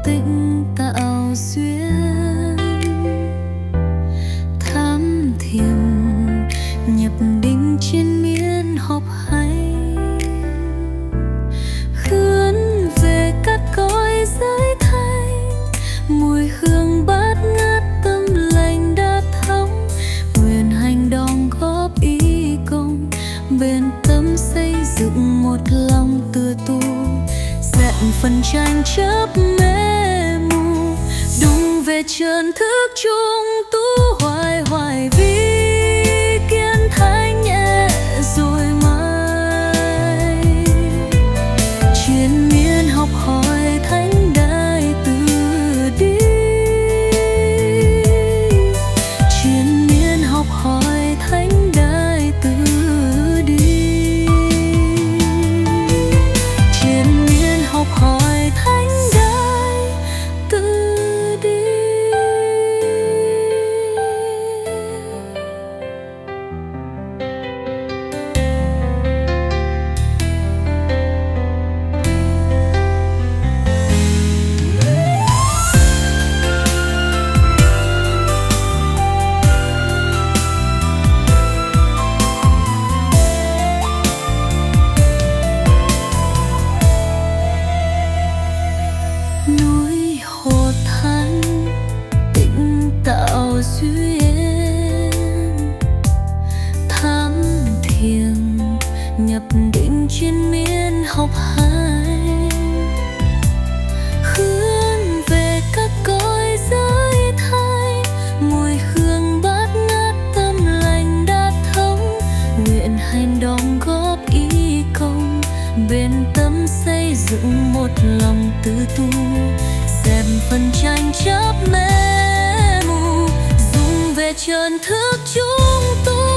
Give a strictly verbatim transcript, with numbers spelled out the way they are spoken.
tĩnh tạo duyên, thám thiền nhập định trên miên họp hay, hướng về cát cõi giới thanh, mùi hương bát ngát tâm lành đã thấm, nguyện hành đóng góp ý công, bên tâm xây dựng một lòng từ tu, dẹp phần tranh chấp mê mù, đúng về chân thức chung tu hoài hoài vi kiến thánh nhẹ rồi mai, triền miên học hỏi thánh đại từ đi, triền miên học hỏi thánh đại từ đi, triền miên học hỏi thánh đại từ đi. Núi Hồ Thánh tĩnh tạo duyên, thám thiền nhập định trên miên học hay, hướng về các cõi giới thay, mùi hương bát ngát tâm lành đã thấm, nguyện hành đóng góp ý công, bên tâm xây dựng một lòng tự tu, dẹp phần tranh chấp mê mù, dùng về chân thức chúng tu.